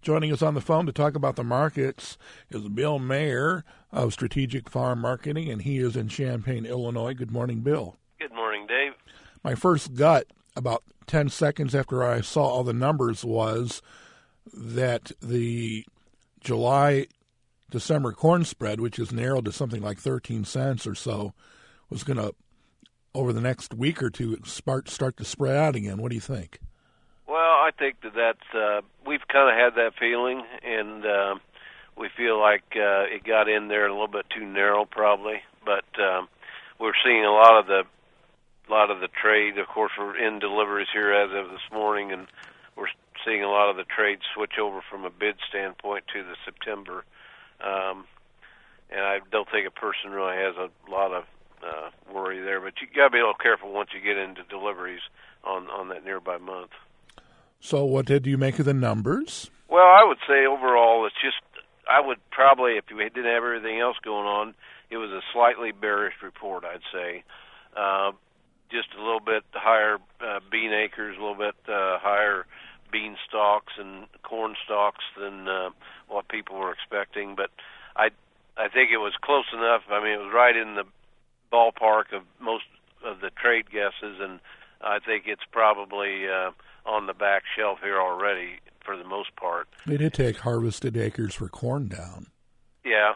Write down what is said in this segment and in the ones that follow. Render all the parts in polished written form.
Joining us on the phone to talk about the markets is Bill Mayer of Strategic Farm Marketing, and he is in Champaign, Illinois. Good morning, Bill. Good morning, Dave. My first gut, about 10 seconds after I saw all the numbers, was that the July-December corn spread, which is narrowed to something like 13 cents or so, was going to, over the next week or two, start to spread out again. What do you think? Well, I think that's we've kind of had that feeling, and we feel like it got in there a little bit too narrow, probably. But we're seeing a lot of the trade. Of course, we're in deliveries here as of this morning, and we're seeing a lot of the trade switch over from a bid standpoint to the September. And I don't think a person really has a lot of worry there. But you got to be a little careful once you get into deliveries on that nearby month. So what did you make of the numbers? Well, I would say overall it's just, I would probably, if we didn't have everything else going on, it was a slightly bearish report, I'd say. Just a little bit higher bean acres, a little bit higher bean stalks and corn stalks than what people were expecting. But I think it was close enough. I mean, it was right in the ballpark of most of the trade guesses, and I think it's probably on the back shelf here already for the most part. They did take harvested acres for corn down. Yeah.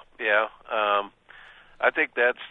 I think that's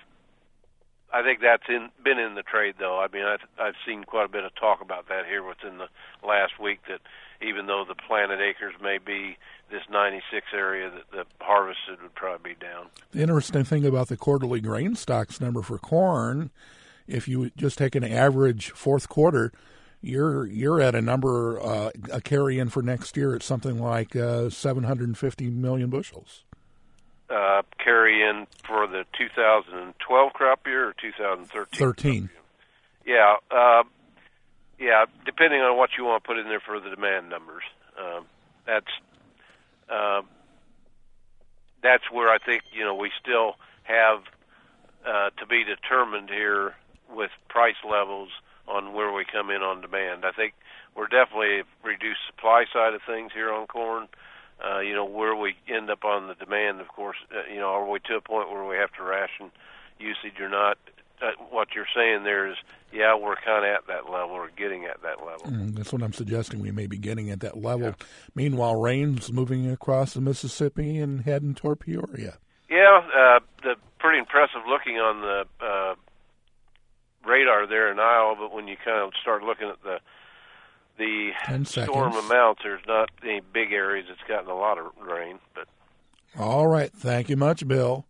been in the trade, though. I mean, I've seen quite a bit of talk about that here within the last week, that even though the planted acres may be this 96 area, that the harvested would probably be down. The interesting thing about the quarterly grain stocks number for corn, if you just take an average fourth quarter, you're at a number, a carry-in for next year at something like 750 million bushels. Carry-in for the 2012 crop year or 2013? 13. Yeah, depending on what you want to put in there for the demand numbers. That's where I think, we still have to be determined here with price levels on where we come in on demand. I think we're definitely reduced supply side of things here on corn. Where we end up on the demand, of course, are we to a point where we have to ration usage or not? What you're saying there is, yeah, we're kind of at that level or getting at that level. That's what I'm suggesting. We may be getting at that level. Yeah. Meanwhile, rain's moving across the Mississippi and heading toward Peoria. Yeah, the pretty impressive looking on the radar there in Iowa, but when you kind of start looking at the storm amounts, there's not any big areas that's gotten a lot of rain. But all right. Thank you much, Bill.